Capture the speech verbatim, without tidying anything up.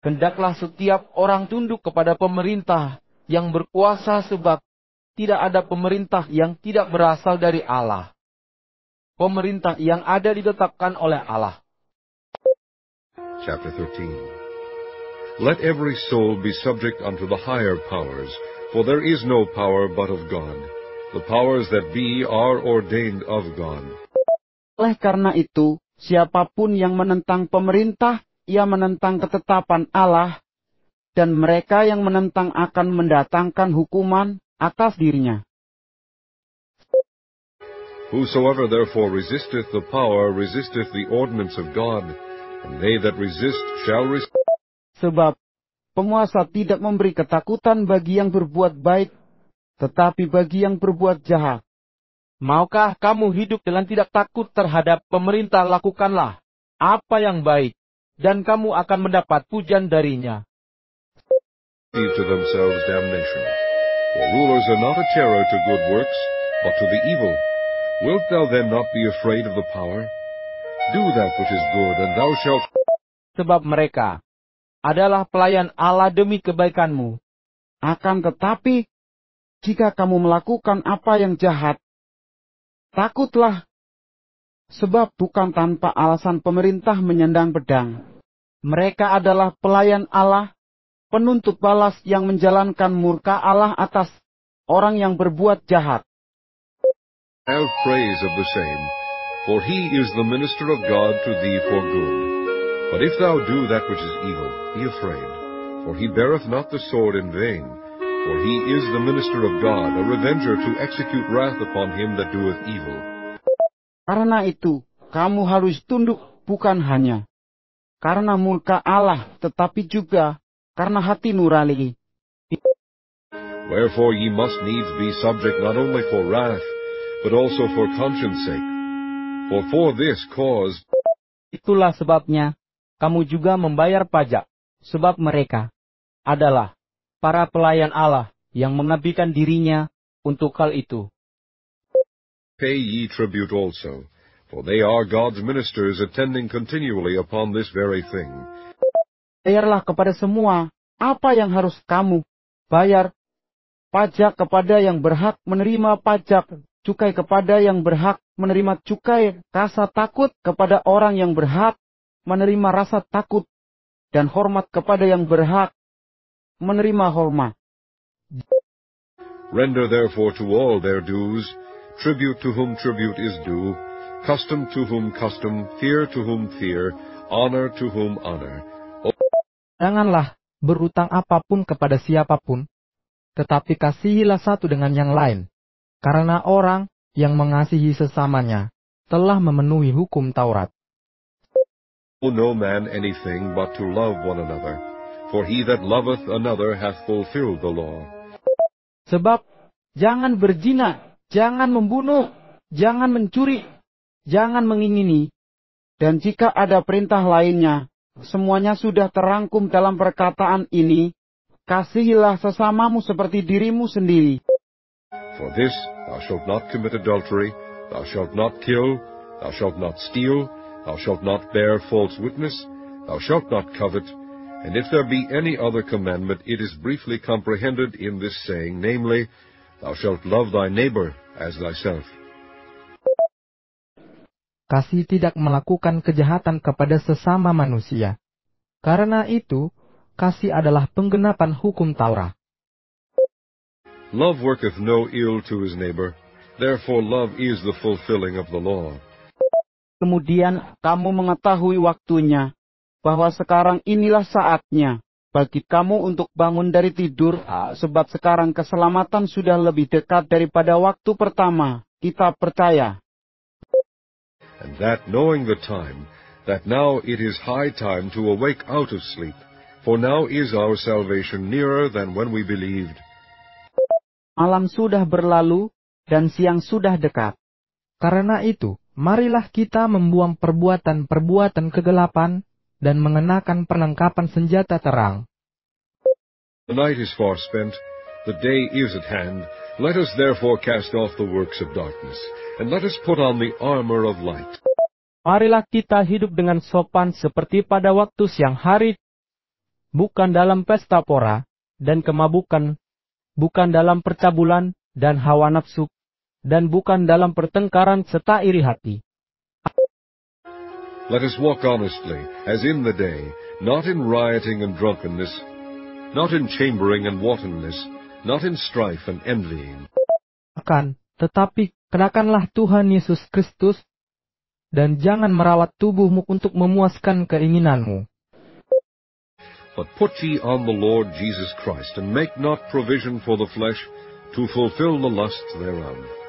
Hendaklah setiap orang tunduk kepada pemerintah yang berkuasa, sebab tidak ada pemerintah yang tidak berasal dari Allah. Pemerintah yang ada ditetapkan oleh Allah. Chapter thirteen. Let every soul be subject unto the higher powers, for there is no power but of God. The powers that be are ordained of God. Oleh karena itu, siapapun yang menentang pemerintah, ia menentang ketetapan Allah, dan mereka yang menentang akan mendatangkan hukuman atas dirinya. Whosoever therefore resisteth the power resisteth the ordinance of God, and they that resist shall receive. Sebab penguasa tidak memberi ketakutan bagi yang berbuat baik, tetapi bagi yang berbuat jahat. Maukah kamu hidup dengan tidak takut terhadap pemerintah? Lakukanlah apa yang baik, dan kamu akan mendapat pujian darinya. To themselves damnation. For rulers are not a terror to good works, but to the evil. Wilt thou then not be afraid of the power? Do that which is good, and thou shalt. Sebab mereka adalah pelayan Allah demi kebaikanmu. Akan tetapi, jika kamu melakukan apa yang jahat, takutlah, sebab bukan tanpa alasan pemerintah menyandang pedang. Mereka adalah pelayan Allah, penuntut balas yang menjalankan murka Allah atas orang yang berbuat jahat. Have praise of the same, for he is the minister of God to thee for good. But if thou do that which is evil, be afraid, for he beareth not the sword in vain. For he is the minister of God, a revenger to execute wrath upon him that doeth evil. Karena itu, kamu harus tunduk bukan hanya karena murka Allah, tetapi juga karena hati nurani. Wherefore ye must needs be subject not only for wrath, but also for conscience sake. For for this cause. Itulah sebabnya kamu juga membayar pajak, sebab mereka adalah para pelayan Allah yang mengabdikan dirinya untuk hal itu. Pay ye tribute also, for they are God's ministers attending continually upon this very thing. Bayarlah kepada semua apa yang harus kamu bayar, pajak kepada yang berhak menerima pajak, cukai kepada yang berhak menerima cukai, rasa takut kepada orang yang berhak menerima rasa takut, dan hormat kepada yang berhak menerima hormat. Render therefore to all their dues, tribute to whom tribute is due, custom to whom custom, fear to whom fear, honor to whom honor. Janganlah berutang apapun kepada siapapun, tetapi kasihilah satu dengan yang lain, karena orang yang mengasihi sesamanya telah memenuhi hukum Taurat. Owe no man anything but to love one another, for he that loveth another hath fulfilled the law. Sebab jangan berzina, jangan membunuh, jangan mencuri, jangan mengingini, dan jika ada perintah lainnya, semuanya sudah terangkum dalam perkataan ini, kasihilah sesamamu seperti dirimu sendiri. For this, thou shalt not commit adultery, thou shalt not kill, thou shalt not steal, thou shalt not bear false witness, thou shalt not covet, and if there be any other commandment, it is briefly comprehended in this saying, namely, thou shalt love thy neighbor as thyself. Kasih tidak melakukan kejahatan kepada sesama manusia. Karena itu, kasih adalah penggenapan hukum Taurat. Love worketh no ill to his neighbor, therefore love is the fulfilling of the law. Kemudian kamu mengetahui waktunya, bahwa sekarang inilah saatnya bagi kamu untuk bangun dari tidur, sebab sekarang keselamatan sudah lebih dekat daripada waktu pertama kita percaya. And that knowing the time, that now it is high time to awake out of sleep, for now is our salvation nearer than when we believed. Malam sudah berlalu, dan siang sudah dekat. Karena itu, marilah kita membuang perbuatan-perbuatan kegelapan, dan mengenakan perlengkapan senjata terang. The night is far spent, the day is at hand. Let us therefore cast off the works of darkness, and let us put on the armor of light. Marilah kita hidup dengan sopan seperti pada waktu siang hari. bukan dalam pesta pora dan kemabukan, bukan dalam percabulan dan hawa nafsu, dan bukan dalam pertengkaran serta iri hati. Let us walk honestly, as in the day, not in rioting and drunkenness, not in chambering and wantonness, not in strife and envying. Akan tetapi kenakanlah Tuhan Yesus Kristus, dan jangan merawat tubuhmu untuk memuaskan keinginanmu. But put ye on the Lord Jesus Christ, and make not provision for the flesh to fulfill the lusts thereof.